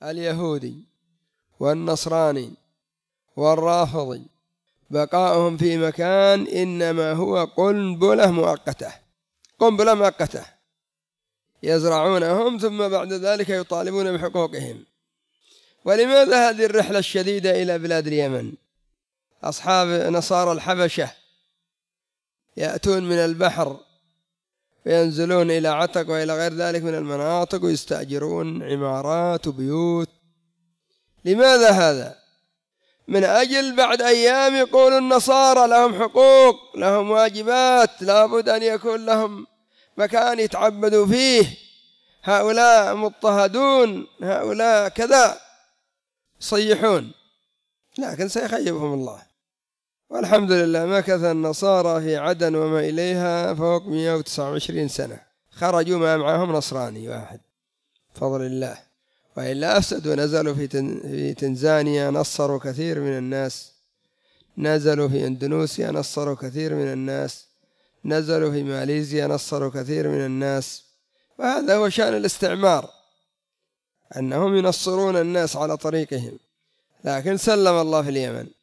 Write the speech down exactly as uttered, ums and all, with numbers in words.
اليهودي والنصراني والرافضي بقاؤهم في مكان إنما هو قنبلة مؤقتة قنبلة مؤقتة يزرعونهم ثم بعد ذلك يطالبون بحقوقهم. ولماذا هذه الرحلة الشديدة إلى بلاد اليمن؟ أصحاب نصارى الحبشة يأتون من البحر وينزلون إلى عتق وإلى غير ذلك من المناطق ويستأجرون عمارات وبيوت. لماذا هذا؟ من أجل بعد أيام يقول النصارى لهم حقوق لهم واجبات لابد أن يكون لهم مكان يتعبدوا فيه، هؤلاء مضطهدون هؤلاء كذا صيحون، لكن سيخيبهم الله. والحمد لله مكث النصارى في عدن وما إليها فوق مئة وتسعة وعشرين سنة، خرجوا ما معهم نصراني واحد بفضل الله، وإلا أفسدوا. نزلوا في في تنزانيا نصروا كثير من الناس، نزلوا في إندونيسيا نصروا كثير من الناس، نزلوا في ماليزيا نصروا كثير من الناس. وهذا هو شأن الاستعمار، أنهم ينصرون الناس على طريقهم. لكن سلم الله في اليمن.